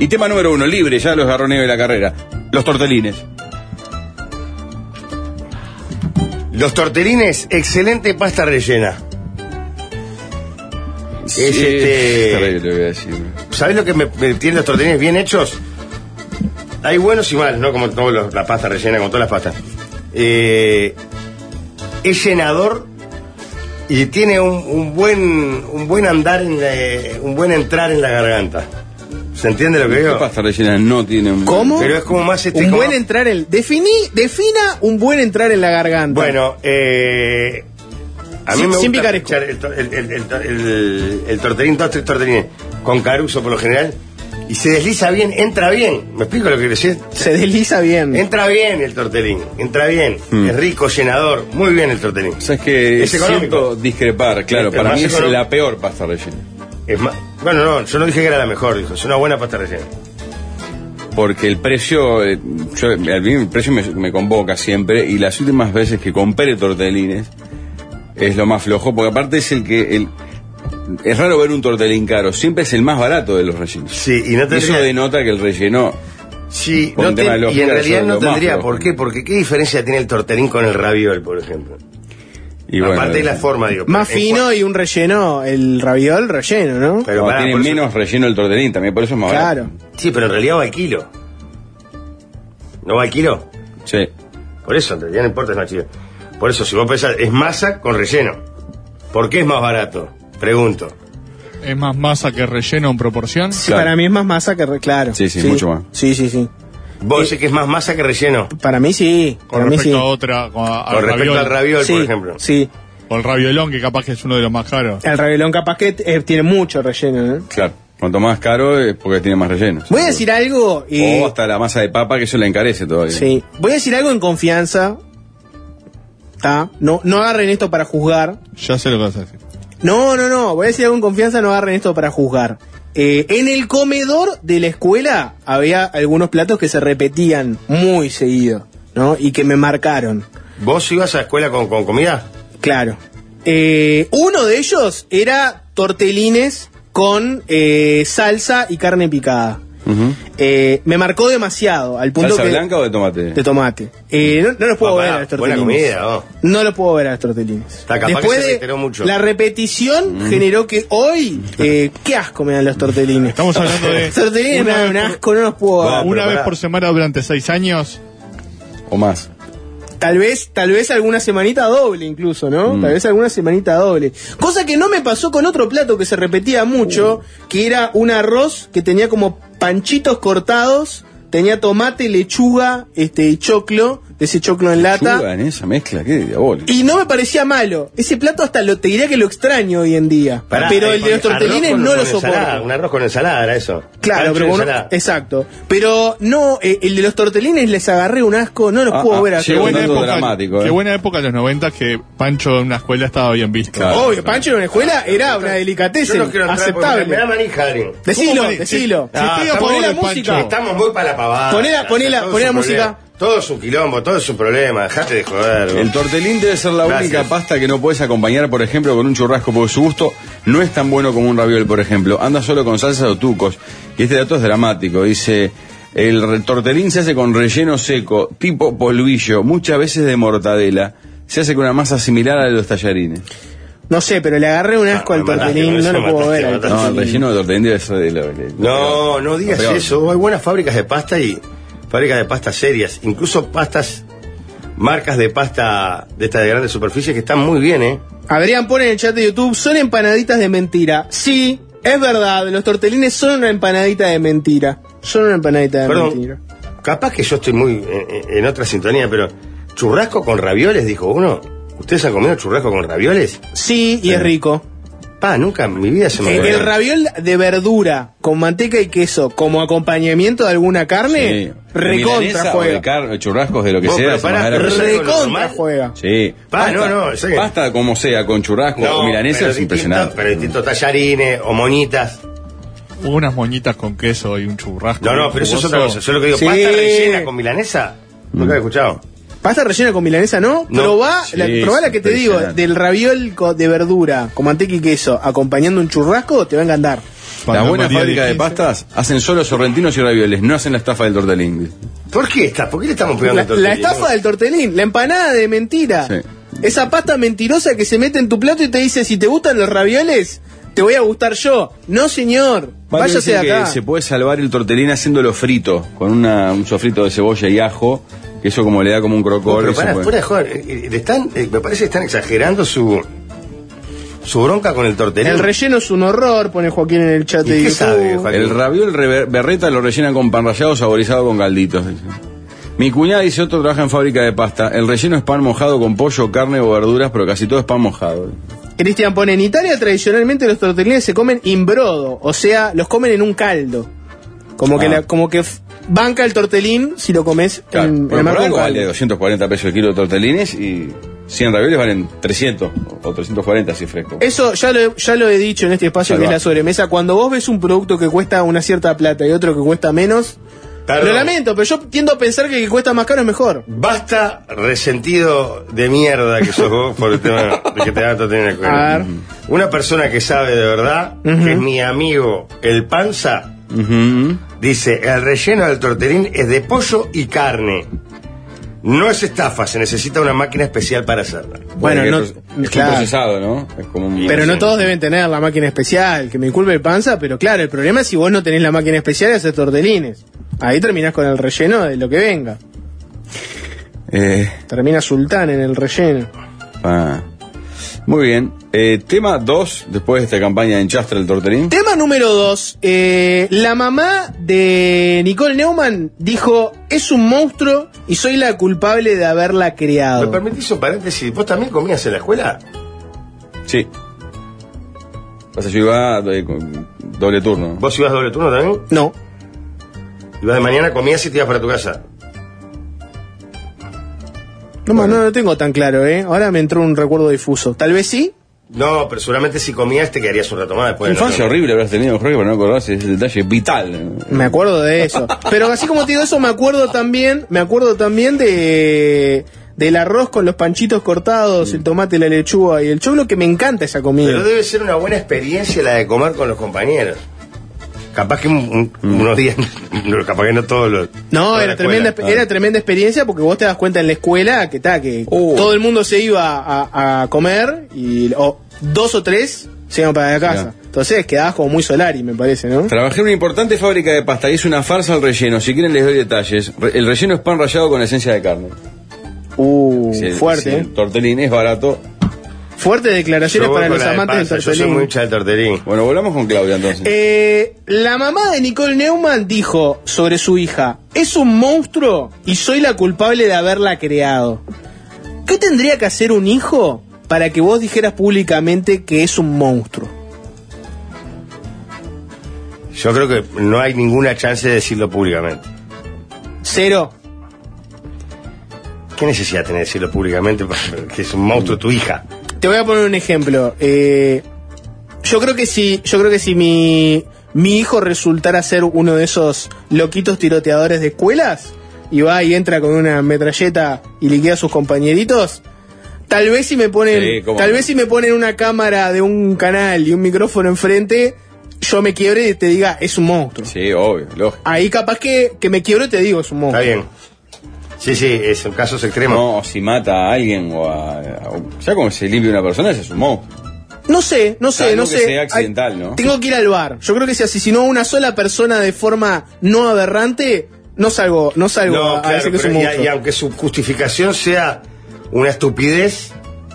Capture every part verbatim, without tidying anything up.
Y tema número uno, libre, ya los garroneos de la carrera. Los tortelines. Los tortelines, excelente pasta rellena. Sí, es este... terrible, voy a decir. ¿Sabés lo que me, me tienen los tortelines bien hechos? Hay buenos y malos, ¿no? Como toda la pasta rellena, como todas las pastas. Eh, es llenador y tiene un, un buen un buen andar, en la, un buen entrar en la garganta. ¿Se entiende lo que digo? La pasta rellena no tiene un... ¿Cómo? Pero es como más este... Un como... buen entrar en... Definí, defina un buen entrar en la garganta. Bueno, eh... a mí sin, me sin gusta picaresco. el, el, el, el, el, el tortelín, dos, tres tortelines con Caruso por lo general, y se desliza bien, entra bien. ¿Me explico lo que quiero decir? Se desliza bien. Entra bien el tortelín, entra bien, mm. es rico, llenador, muy bien el tortelín. ¿Sabes que es siento económico? Discrepar, claro, es, para es mí es económico. la peor pasta rellena. Es más, bueno, no, yo no dije que era la mejor, dijo, es una buena pasta rellena. Porque el precio, eh, yo, a mí el precio me, me convoca siempre, y las últimas veces que compré tortelines es lo más flojo, porque aparte es el que... El, es raro ver un tortelín caro, siempre es el más barato de los rellenos. Sí, y no tendría... Eso denota que el relleno... Sí, por no un tema te... de lógica, y en realidad es no lo más tendría flojo. por qué, porque ¿qué diferencia tiene el tortelín con el raviol, por ejemplo? Y bueno, aparte de la forma, digo. Más fino y un relleno, el raviol relleno, ¿no? Pero no, pará, tiene por eso- menos relleno el tortelín, también por eso es más Claro. barato. Sí, pero en realidad va al kilo. ¿No va al kilo? Sí. Por eso, en realidad no importa, es más chido. Por eso, si vos pensás, es masa con relleno. ¿Por qué es más barato? Pregunto. ¿Es más masa que relleno en proporción? Sí, Claro. para mí es más masa que... Re... Claro. Sí, sí, mucho más. Sí, sí, sí. Vos Eh, decís que es más masa que relleno. Para mí sí. Con para mí respecto sí. a otra, con, a- Con al respecto raviol, al raviol, Sí, por ejemplo. sí. o el raviolón, que capaz que es uno de los más caros. El raviolón capaz que eh, tiene mucho relleno, ¿no? Claro. Cuanto más caro es porque tiene más relleno. Voy a decir algo y... O hasta la masa de papa, que eso le encarece todavía. Sí. Voy a decir algo en confianza. ¿Está? No, no agarren esto para juzgar. Ya sé lo que vas a decir. No, no, no. Voy a decir algo en confianza, no agarren esto para juzgar. Eh, en el comedor de la escuela había algunos platos que se repetían muy seguido, ¿no? Y que me marcaron. ¿Vos ibas a la escuela con, con comida? Claro. Eh, uno de ellos era tortelines con eh, salsa y carne picada. Uh-huh. Eh, me marcó demasiado, al punto ¿Salsa que... blanca o de tomate? De tomate. Eh, no, no los puedo Papá, ver a los buena tortelines. comida, vos. No los puedo ver a los tortelines. Está, capaz Después que se de reiteró mucho. la repetición Mm. generó que hoy, eh, qué asco me dan los tortelines. Estamos hablando de... Los tortelines me una dan un vez por- asco, no los puedo No, ver. pero Una vez pará. por semana durante seis años. O más. Tal vez, tal vez alguna semanita doble incluso, ¿no? Mm. Tal vez alguna semanita doble. Cosa que no me pasó con otro plato que se repetía mucho, que era un arroz que tenía como panchitos cortados, tenía tomate, lechuga, este, y choclo, de ese choclo en lata. Lechuga en esa mezcla, qué diabólico. Y no me parecía malo. Ese plato hasta lo te diría que lo extraño hoy en día. Pará, pero eh, el de los porque tortelines arroz con- no con lo ensalada, soporto. Un arroz con ensalada era eso. Claro, Pancho pero y uno- ensalada. exacto. Pero no, eh, el de los tortelines les agarré un asco, no los Ah, puedo ah, ver a llegó Qué todos. buena, tanto época, dramático, qué eh. buena época de los noventa que Pancho en una escuela estaba bien visto. Claro. Obvio, Pancho en una escuela era una Yo delicatessen, no quiero entrar porque aceptable. Me da manija, Adrien. Decilo, ¿Cómo me- decilo. Si- si estoy a Ah, favor poné la de música. Pancho. Estamos muy para la pavada. Poné la- poné la- Todo poné es la un música. problema. Todo es un quilombo, todo es un problema. Dejate de joder. vos. El tortelín debe ser la Gracias. única pasta que no puedes acompañar, por ejemplo, con un churrasco, porque su gusto no es tan bueno como un raviol, por ejemplo. Anda solo con salsa o tucos. Y este dato es dramático. Dice, el re- tortelín se hace con relleno seco, tipo polvillo, muchas veces de mortadela. Se hace con una masa similar a la de los tallarines. No sé, pero le agarré un asco Ah, al me mataste, tortelín, con no eso lo me puedo mataste, ver. me al mataste. No, el tortelín. relleno de tortelín debe ser de lo de- No, no digas Lo peor. eso. Hay buenas fábricas de pasta y fábricas de pastas serias. Incluso pastas, marcas de pasta de estas de grandes superficies que están muy bien, ¿eh? Adrián pone en el chat de YouTube, son empanaditas de mentira. Sí, es verdad, los tortelines son una empanadita de mentira. Son una empanadita de Perdón, mentira. capaz que yo estoy muy en, en otra sintonía, pero churrasco con ravioles, dijo uno. ¿Ustedes han comido churrasco con ravioles? Sí, y es rico. Pa, nunca en mi vida se me Eh, ocurrió. el raviol de verdura con manteca y queso como acompañamiento de alguna carne, Sí. recontra Milanesa o de juega. car- churrascos de lo que Vos, sea. pero se pará, más era- pero ¿sabes con lo Recontra normal? juega. Sí. Pa, Pasta, no, no, sé que- pasta como sea, con churrasco No, o milanesa pero es distinto- impresionante. Pero distintos tallarines o moñitas. Unas moñitas con queso y un churrasco. No, no, bien pero eso es jugoso. otra cosa. Yo lo que digo, Sí. pasta rellena con milanesa, nunca he escuchado. Pasta rellena con milanesa, ¿no? No. Probá, Sí, la, probá la es que te digo, impresionante. del raviol co- de verdura con manteca y queso acompañando un churrasco, te va a encantar. Las buenas María fábricas de quince. pastas hacen solo sorrentinos y ravioles, no hacen la estafa del tortelín. ¿Por qué está? ¿Por qué le estamos pegando La, el tortelín? la estafa del tortelín, la empanada de mentira. Sí. Esa pasta mentirosa que se mete en tu plato y te dice, si te gustan los ravioles, te voy a gustar yo. No, señor, Pablo váyase dice de acá. que se puede salvar el tortelín haciéndolo frito, con una, un sofrito de cebolla y ajo, que eso como le da como un crocor. Pero eso para, puede- fuera de joder, eh, eh, le están, eh, me parece que están exagerando su su bronca con el tortelín. El relleno es un horror, pone Joaquín en el chat ¿Y de qué YouTube. sabe, Joaquín? El raviol rever- berreta lo rellenan con pan rallado saborizado con calditos. Dice. Mi cuñada dice otro trabaja en fábrica de pasta. El relleno es pan mojado con pollo, carne o verduras, pero casi todo es pan mojado. Cristian pone, en Italia tradicionalmente los tortellines se comen in brodo, o sea, los comen en un caldo. Como que Ah. la- como que f- banca el tortelín si lo comes Claro, en, en pero el por marco de un algo caldo. vale doscientos cuarenta pesos el kilo de tortelines y cien ravioles valen trescientos o trescientos cuarenta así fresco. Eso ya lo, he- ya lo he dicho en este espacio que es Salvaje. la sobremesa. Cuando vos ves un producto que cuesta una cierta plata y otro que cuesta menos, Perdón. lo lamento, pero yo tiendo a pensar que el que cuesta más caro es mejor. Basta, resentido de mierda que sos vos por el tema de que te dan tortelín en la A escuela. ver. Una persona que sabe de verdad, Ujú. que es mi amigo el Panza, Ujú. dice, el relleno del tortelín es de pollo y carne. No es estafa, se necesita una máquina especial para hacerla. Bueno, Porque no- es, es claro. un procesado, ¿no? Es como un... Pero no sí. todos deben tener la máquina especial, que me disculpe el panza, pero claro, el problema es si vos no tenés la máquina especial y haces tortelines. Ahí terminás con el relleno de lo que venga. Eh, Termina sultán en el relleno. ah. Muy bien. Eh, tema dos, después de esta campaña de enchastre el tortelín. Tema número dos. Eh, la mamá de Nicole Neumann dijo, es un monstruo y soy la culpable de haberla ¿Me criado. permitís un paréntesis? ¿Vos también comías en la escuela? Sí. Pasa, yo iba eh, con doble turno. ¿Vos ibas doble turno también? No. Ibas de mañana, comías y te ibas para tu casa. No, más, no lo tengo tan claro, ¿eh? Ahora me entró un recuerdo difuso. Tal vez sí. No, pero seguramente si comías te quedarías un rato más después. de la Infancia noche. horrible habrás tenido, Jorge, para no acordarse de ese detalle vital. Me acuerdo de eso. Pero así como te digo eso, me acuerdo también, me acuerdo también de del arroz con los panchitos cortados, el tomate, la lechuga y el choclo, que me encanta esa comida. Pero debe ser una buena experiencia la de comer con los compañeros. Capaz que un- un- unos días, no, capaz que no todos los. No, toda era la tremenda, escuela. era tremenda experiencia porque vos te das cuenta en la escuela que ta, que Uh. todo el mundo se iba a, a comer y o dos o tres se iban para la casa. Ya. Entonces quedabas como muy solari, me parece, ¿no? Trabajé en una importante fábrica de pasta y es una farsa al relleno. Si quieren les doy detalles. Re- El relleno es pan rallado con esencia de carne. Uh, Si el- fuerte, si ¿eh? el tortelín es barato. Fuertes declaraciones Yo voy para con los la de amantes del panza, yo soy tortelín. muy hincha del tortelín. Bueno, volvamos con Claudia entonces. Eh, la mamá de Nicole Neumann dijo sobre su hija, es un monstruo y soy la culpable de haberla creado. ¿Qué tendría que hacer un hijo para que vos dijeras públicamente que es un monstruo? Yo creo que no hay ninguna chance de decirlo públicamente. Cero. ¿Qué necesidad tenés de decirlo públicamente para que es un monstruo tu hija? Te voy a poner un ejemplo. Eh, yo creo que si, yo creo que si mi, mi hijo resultara ser uno de esos loquitos tiroteadores de escuelas y va y entra con una metralleta y liquida a sus compañeritos, tal vez si me ponen, Sí, cómo tal no. vez si me ponen una cámara de un canal y un micrófono enfrente, yo me quiebre y te diga es un monstruo. Sí, obvio, lógico. Ahí capaz que, que me quiebro y te digo es un Está monstruo. bien. Sí, sí, es un caso extremo. No, si mata a alguien o a. a- ya como se limpia una persona, ese es un monstruo. No sé, no sé, Salvo no que sé. sea accidental, Ay, ¿no? Tengo que ir al bar. Yo creo que si asesinó a una sola persona de forma no aberrante, no salgo, no salgo No, a, a claro, decir que es pero un y, monstruo. y aunque su justificación sea una estupidez,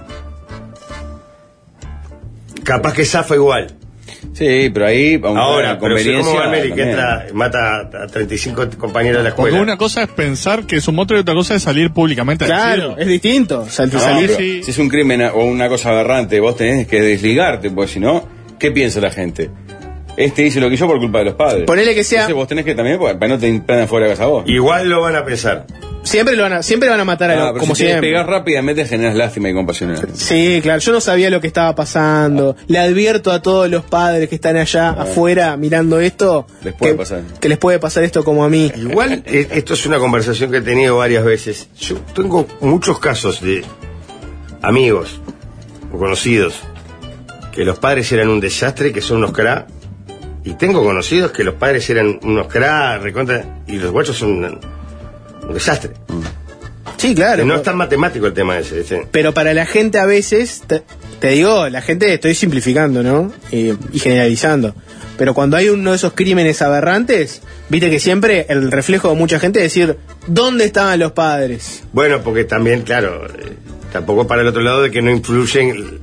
capaz que zafa igual. Sí, pero ahí. aunque Ahora, haya pero si como conveniencia, Valmeri que también. entra, mata a treinta y cinco compañeros de la Porque escuela. una cosa es pensar que es un monstruo y otra cosa es salir públicamente a Claro, decirlo. es distinto. Sal- No, salir. pero sí. Si es un crimen o una cosa aberrante, vos tenés que desligarte, porque si no, ¿qué piensa la gente? Este dice lo que yo por culpa de los padres. Ponele que sea- Entonces vos tenés que también, para no te impedan fuera de casa vos. Igual lo van a pensar. Siempre lo van a, siempre van a matar a Ah, lo- pero como si te siempre. pegás rápidamente generas lástima y compasión. Sí, claro, yo no sabía lo que estaba pasando. Le advierto a todos los padres que están allá afuera mirando esto Les puede que, pasar. que les puede pasar esto como a mí. Igual, eh, esto es una conversación que he tenido varias veces. Yo tengo muchos casos de amigos o conocidos que los padres eran un desastre, que son unos cra, Y tengo conocidos que los padres eran unos cracks, recontra, y los guachos son un, un desastre. Sí, claro. Que no es tan matemático el tema ese. ese. Pero para la gente a veces, te, te digo, la gente estoy simplificando, ¿no? Eh, y generalizando. Pero cuando hay uno de esos crímenes aberrantes, viste que siempre el reflejo de mucha gente es decir, ¿dónde estaban los padres? Bueno, porque también, claro, eh, tampoco para el otro lado de que no influyen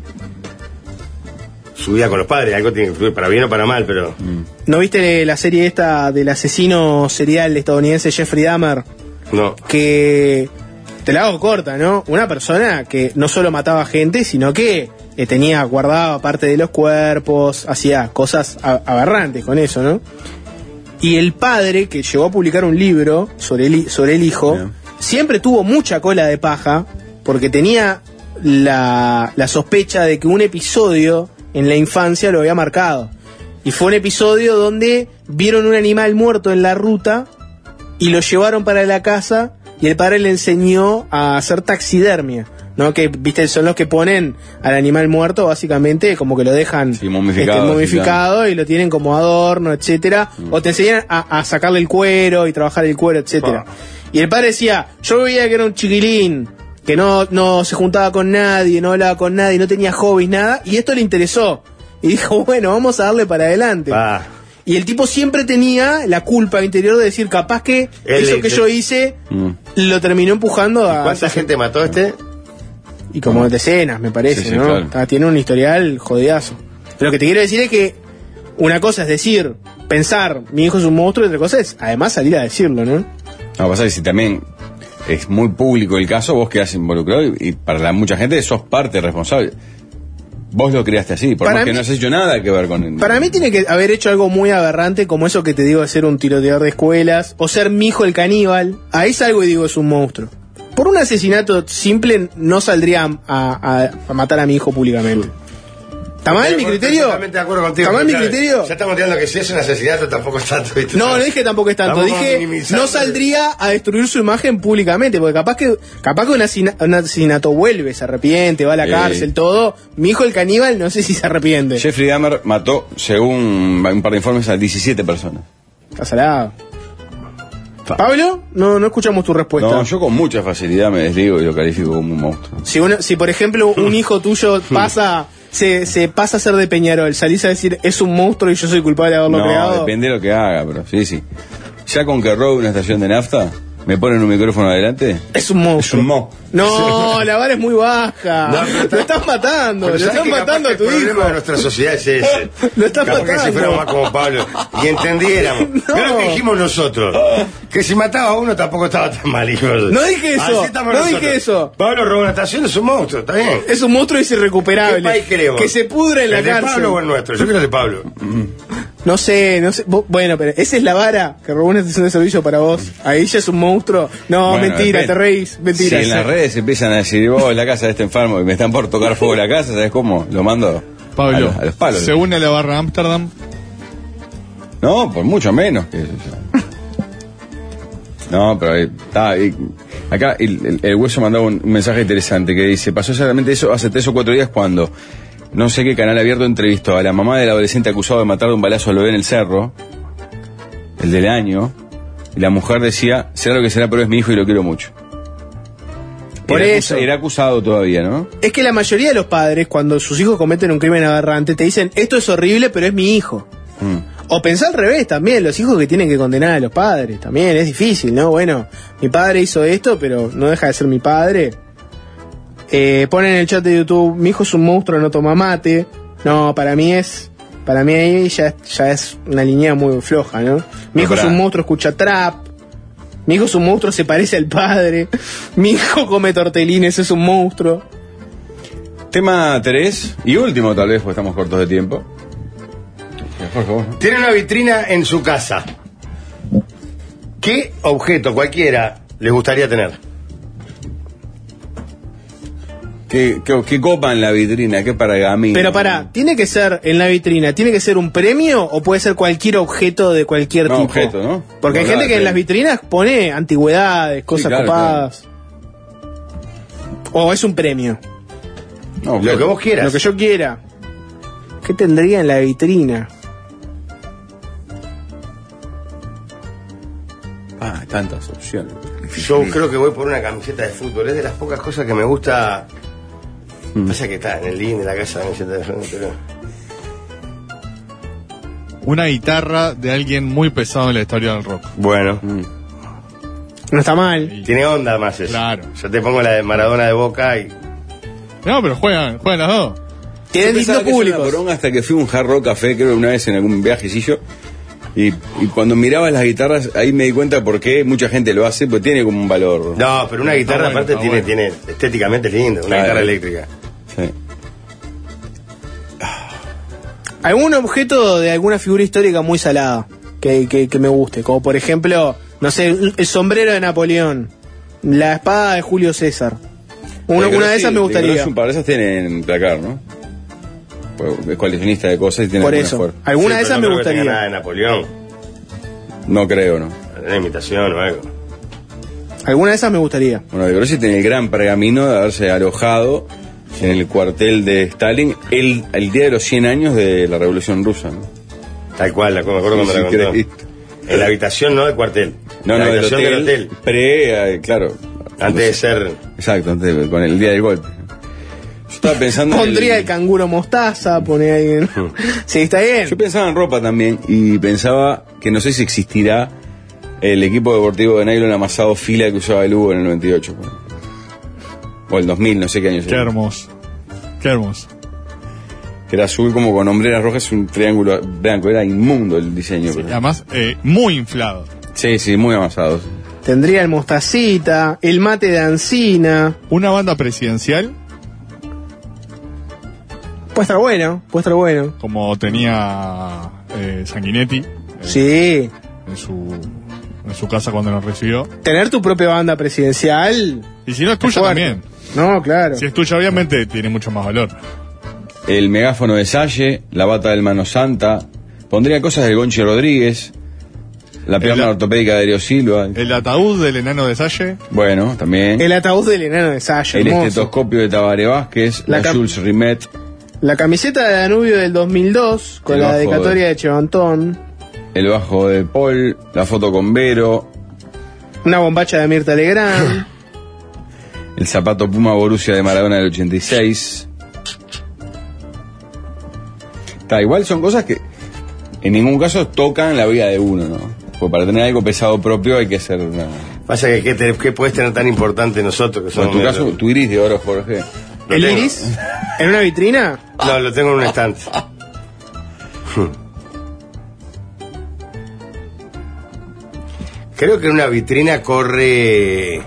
su vida con los padres, algo tiene que influir para bien o para mal, pero... ¿No viste la serie esta del asesino serial estadounidense Jeffrey Dahmer? No. Que, te la hago corta, ¿no? Una persona que no solo mataba gente, sino que eh, tenía guardado parte de los cuerpos, hacía cosas a- aberrantes con eso, ¿no? Y el padre, que llegó a publicar un libro sobre el, sobre el hijo, Bien. siempre tuvo mucha cola de paja, porque tenía la, la sospecha de que un episodio en la infancia lo había marcado. Y fue un episodio donde vieron un animal muerto en la ruta y lo llevaron para la casa y el padre le enseñó a hacer taxidermia, ¿no? Que, viste, son los que ponen al animal muerto básicamente como que lo dejan Sí, momificado, este, momificado y lo tienen como adorno, etcétera, Mm. o te enseñan a, a sacarle el cuero y trabajar el cuero, etcétera. Ah. Y el padre decía, yo veía que era un chiquilín, que no, no se juntaba con nadie, no hablaba con nadie, no tenía hobbies, nada, y esto le interesó. Y dijo, bueno, vamos a darle para adelante. Ah, Y el tipo siempre tenía la culpa interior de decir, capaz que Él eso le- que yo hice Mm. lo terminó empujando a... ¿cuánta gente mató este? Y como decenas, me parece, Sí, sí, ¿no? claro. Ah, tiene un historial jodidazo. Pero lo que te quiero decir es que una cosa es decir, pensar, mi hijo es un monstruo, y otra cosa es, además, salir a decirlo, ¿no? No, pasa que si también es muy público el caso, vos quedás involucrado y, y para la, mucha gente sos parte responsable. Vos lo creaste así, por Para más que mí- no has hecho nada que ver con él. Para mí tiene que haber hecho algo muy aberrante, como eso que te digo de ser un tiroteador de escuelas, o ser mi hijo el caníbal. Ahí salgo y digo, es un monstruo. Por un asesinato simple no saldría a, a- a matar a mi hijo públicamente. ¿Está mal mi Estoy criterio? totalmente de acuerdo contigo. ¿Está mal mi pero, criterio? Ya estamos tirando que si es un asesinato tampoco es tanto. ¿viste? No, no dije tampoco es tanto, Estamos dije minimizando. no saldría a destruir su imagen públicamente, porque capaz que capaz que un, asesina- un asesinato vuelve, se arrepiente, va a la Eh. cárcel, todo. Mi hijo el caníbal no sé si se arrepiente. Jeffrey Dahmer mató, según un par de informes, a diecisiete personas. Está salado. Pablo, no, no escuchamos tu respuesta. No, yo con mucha facilidad me desligo y lo califico como un monstruo. Si, uno, si por ejemplo un hijo tuyo pasa se, se pasa a ser de Peñarol, salís a decir es un monstruo y yo soy culpable de haberlo No, creado. depende de lo que haga, pero sí, sí. Ya con que robe una estación de nafta, me ponen un micrófono adelante. Es un monstruo. Es un mo. No, la vara es muy baja. No, pero está- Lo estás matando, Pero lo ¿sabes estás que capaz matando a que tu el problema hijo. de nuestra sociedad es ese. Lo estás Capaz que si matando. fuéramos más como Pablo y entendiéramos. No. Pero lo que dijimos nosotros, que si mataba a uno tampoco estaba tan mal, hijo. No dije eso, Así estamos no nosotros. dije eso. Pablo robó una estación, es un monstruo, está bien. Es un monstruo y es irrecuperable. ¿Qué país querés vos? Que se pudre en la ¿El de cárcel. Pablo o el nuestro? Yo creo el de Pablo. No sé, no sé. Vos- Bueno, pero esa es la vara que robó una estación de servicio para vos. Ahí ya es un monstruo. No, Bueno, mentira, depende. te reís. Mentira. Si en las redes empiezan a decir, vos en la casa de este enfermo y me están por tocar fuego la casa, ¿sabes cómo? Lo mando Pablo, a, los, a los palos. se une a la barra Ámsterdam. No, por mucho menos que eso ya. No, pero ahí está. ahí- acá el, el- el hueso mandaba un, un mensaje interesante que dice: pasó exactamente eso hace tres o cuatro días cuando no sé qué canal abierto entrevistó a la mamá del adolescente acusado de matar de un balazo al bebé en el cerro, el del año, y la mujer decía: será lo que será, pero es mi hijo y lo quiero mucho. Por Era eso. acusa- Era acusado todavía, ¿no? Es que la mayoría de los padres, cuando sus hijos cometen un crimen aberrante, te dicen, esto es horrible, pero es mi hijo. Mm. O pensá al revés también, los hijos que tienen que condenar a los padres, también es difícil, ¿no? Bueno, mi padre hizo esto, pero no deja de ser mi padre. Eh, ponen en el chat de YouTube, mi hijo es un monstruo, no toma mate. No, para mí es, para mí ahí ya, ya es una línea muy floja, ¿no? Mi Pero hijo es pará. un monstruo, escucha trap. Mi hijo es un monstruo, se parece al padre. Mi hijo come tortelines, es un monstruo. Tema tres y último, tal vez, porque estamos cortos de tiempo. Jorge, vos, ¿no? Tiene una vitrina en su casa. ¿Qué objeto, cualquiera, les gustaría tener? ¿Qué, qué, qué copa en la vitrina? ¿Qué pergamino? Pero pará, ¿tiene que ser en la vitrina, tiene que ser un premio o puede ser cualquier objeto de cualquier No, tipo? objeto, ¿no? Porque hay No, gente nada, que en premio. las vitrinas pone antigüedades, cosas claro, copadas. O es un premio. No, Lo que vos quieras. Lo que yo quiera. ¿Qué tendría en la vitrina? Ah, tantas opciones. Yo creo que voy por una camiseta de fútbol. Es de las pocas cosas que me gusta. Mm. Pasa que está en el living de la casa la camiseta de fútbol, pero... Una guitarra de alguien muy pesado en la historia del rock. Bueno, Mm. No está mal. Y- tiene onda más eso. Claro. Yo te pongo la de Maradona de Boca y... No, pero juegan, juegan las dos. Tiene Yo pensaba distintos que era una públicos. poronga hasta que fui a un Hard Rock Café, creo una vez en algún viajecillo. Y, y cuando miraba las guitarras, ahí me di cuenta por qué mucha gente lo hace, porque tiene como un valor. No, pero una guitarra bueno, aparte está tiene, bueno. tiene estéticamente lindo, una Claro. guitarra eléctrica. Sí. Algún objeto de alguna figura histórica muy salada que, que, que me guste, como por ejemplo, no sé, el sombrero de Napoleón, la espada de Julio César. Una, De una de Grossi- esas me gustaría. Grossi un par de esas tienen placar, ¿no? Pues es coleccionista de cosas y tiene Por alguna eso, fuerza. alguna Sí, de esas pero me no creo que tenga nada gustaría. de Napoleón, No creo, ¿no? una imitación o algo. Alguna de esas me gustaría. Bueno, de Grossi tiene el gran pergamino de haberse alojado en el cuartel de Stalin el, el día de los cien años de la Revolución Rusa, ¿no? Tal cual, la, me acuerdo cuando Sí, la sí, contó. creí. En la habitación, no del cuartel. No, la no, del habitación hotel, del hotel. pre, eh, claro. Antes de ser... Exacto, antes de- con el día del golpe. Yo estaba pensando en Pondría el canguro mostaza, pone ahí. en- Sí, está bien. Yo pensaba en ropa también y pensaba que no sé si existirá el equipo deportivo de nylon amasado fila que usaba el Hugo en el noventa y ocho. pues. O el dos mil, no sé qué año Qué sería. hermoso. Qué hermoso. Que era azul como con hombreras rojas, un triángulo blanco. Era inmundo el diseño. Sí, pero- además, eh, muy inflado. Sí, sí, muy amasado. Tendría el mostacita, el mate de Ancina. Una banda presidencial, Puede estar bueno, puede estar bueno. como tenía eh, Sanguinetti eh, Sí. en su en su casa cuando nos recibió. Tener tu propia banda presidencial. Y si no es tuya fuerte. también. No, claro. Si es tuya, obviamente, tiene mucho más valor. El megáfono de Salle, la bata del Mano Santa. Pondría cosas del Gonchi Rodríguez. La pierna El- ortopédica de Darío Silva. El ataúd del enano de Salle. Bueno, también. El ataúd del enano de Saya. El hermoso. estetoscopio de Tabaré Vázquez. La La, cam- Jules Rimet. La camiseta de Danubio del dos mil dos, con El la bajo dedicatoria de- de Chevantón. El bajo de Paul. La foto con Vero. Una bombacha de Mirta Legrand. El zapato Puma Borussia de Maradona del ochenta y seis. Está, igual son cosas que en ningún caso tocan la vida de uno, ¿no? Porque para tener algo pesado propio hay que ser una... Pasa que, ¿qué, te- qué puedes tener tan importante nosotros que En somos tu medio- caso, tu iris de oro, Jorge. Lo ¿El tengo. iris? ¿En una vitrina? No, lo tengo en un estante. Creo que en una vitrina corre...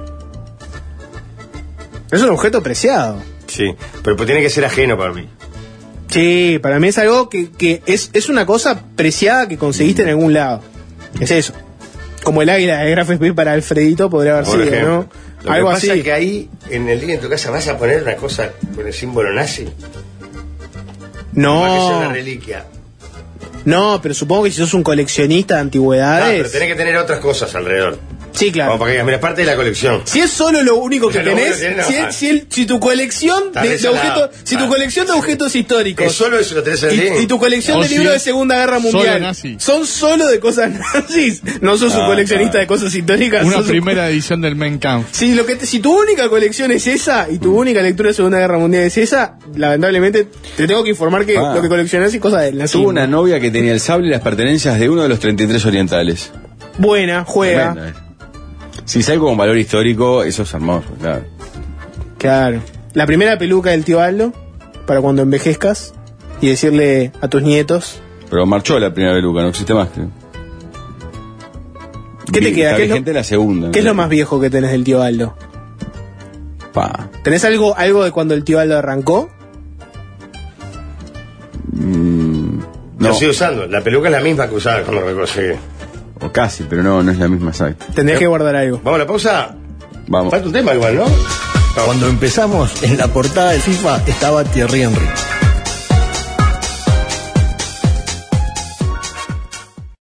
Es un objeto preciado. Sí, pero pues tiene que ser ajeno para mí. Sí, para mí es algo que, que es, es una cosa preciada que conseguiste en algún lado. Es eso. Como el águila de Graf Spee para Alfredito podría haber Por sido, ejemplo. ¿no? Lo Algo que pasa así. es que ahí, en el living de tu casa, vas a poner una cosa con el símbolo nazi. Para que sea una No, reliquia. no, pero supongo que si sos un coleccionista de Ah, antigüedades. pero tenés que tener otras cosas alrededor. Sí, claro. Como para que digas, mira, es parte de la colección. Si es solo lo único que Lo único tenés, que tenés, no. si, es- si el- si tu colección Está de, de resalado. objetos, si tu Ah. colección de objetos históricos Es solo eso lo tenés en el living. y, y tu colección O de si libros de es Segunda Guerra solo Mundial nazi. son solo de cosas nazis, no sos un Ah, coleccionista claro. de cosas históricas. Una sos un- primera edición del Mein Kampf. Si, lo que te- si tu única colección es esa y tu única lectura de Segunda Guerra Mundial es esa, lamentablemente te tengo que informar que Ah. lo que coleccionás es cosa del nazismo. Tuvo una novia que tenía el sable y las pertenencias de uno de los treinta y tres orientales. Buena, juega. Tremenda, eh. Si es algo con valor histórico, eso es hermoso, claro. Claro. La primera peluca del tío Aldo, para cuando envejezcas y decirle a tus nietos. Pero marchó la primera peluca, no existe más, creo. ¿Qué te Vi- queda? Está ¿Qué es lo- vigente la segunda. ¿Qué es ¿no? lo más viejo que tenés del tío Aldo? Pa. ¿Tenés algo, algo de cuando el tío Aldo arrancó? Mm, Lo no, sigo usando. La peluca es la misma que usaba cuando lo conseguí. o casi, pero no, no es la misma exacta. Tendrías que guardar algo. Vamos a la pausa. Vamos. Falta un tema igual, ¿no? Cuando empezamos, en la portada de FIFA estaba Thierry Henry.